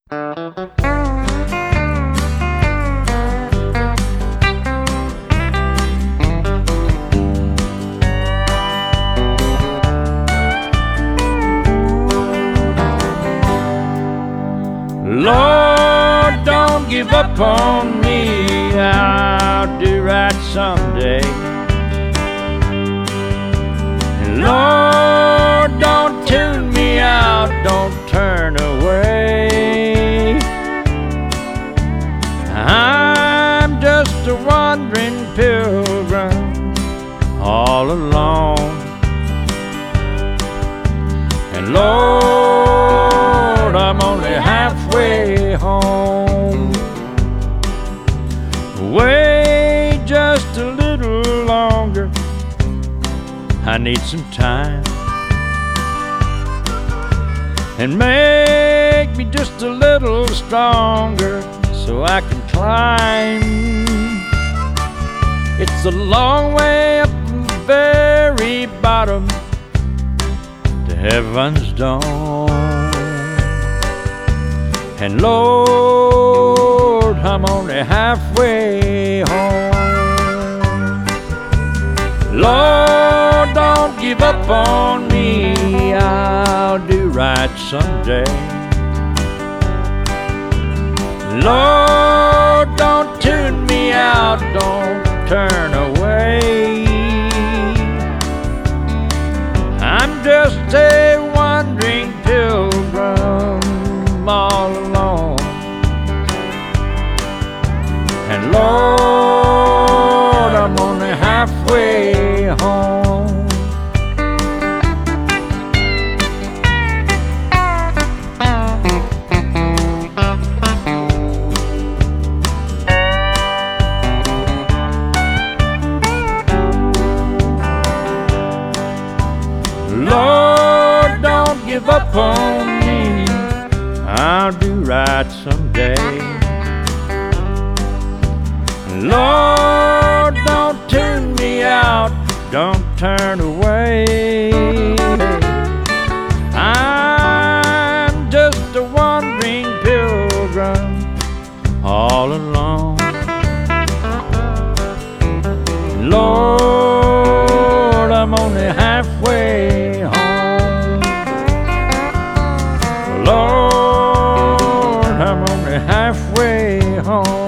Lord, don't give up on me, I'll do right someday. And Lord, don't tune me out, don't turn away. I'm just a wandering pilgrim all alone. And Lord, I'm only halfway home. Wait just a little longer, I need some time. And make me just a little stronger so I can climb. It's a long way up from the very bottom to heaven's dome. And Lord, I'm only halfway home. Lord, don't give up on me, I'll do right someday. Lord, don't tune me out, don't turn away. I'm just a wandering pilgrim all alone. And Lord, I'm only halfway home. Lord, don't give up on me, I'll do right someday. Lord, don't tune me out, don't turn away. I'm just a wandering pilgrim all alone. Lord, I'm only halfway home. Lord, I'm only halfway home.